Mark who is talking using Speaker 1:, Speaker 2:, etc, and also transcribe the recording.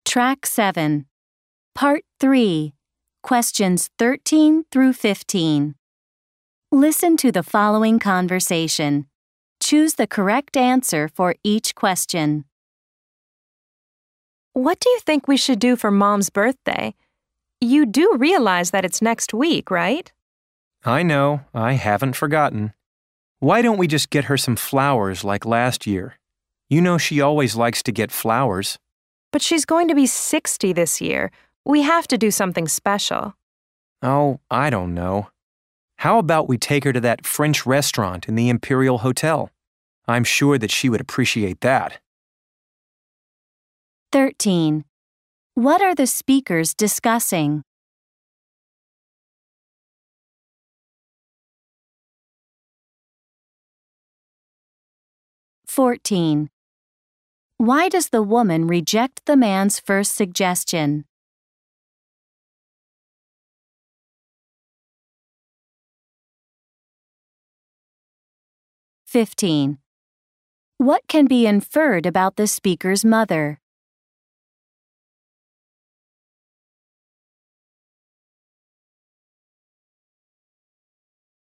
Speaker 1: Track 7. Part 3. Questions 13 through 15. Listen to the following conversation. Choose the correct answer for each question.
Speaker 2: What do you think we should do for Mom's birthday? You do realize that it's next week, right?
Speaker 3: I know, I haven't forgotten. Why don't we just get her some flowers like last year? You know she always likes to get flowers.
Speaker 2: But she's going to be 60 this year. We have to do something special.
Speaker 3: Oh, I don't know. How about we take her to that French restaurant in the Imperial Hotel? I'm sure that she would appreciate that.
Speaker 1: 13. What are the speakers discussing? (14) Why does the woman reject the man's first suggestion? 15. What can be inferred about the speaker's mother?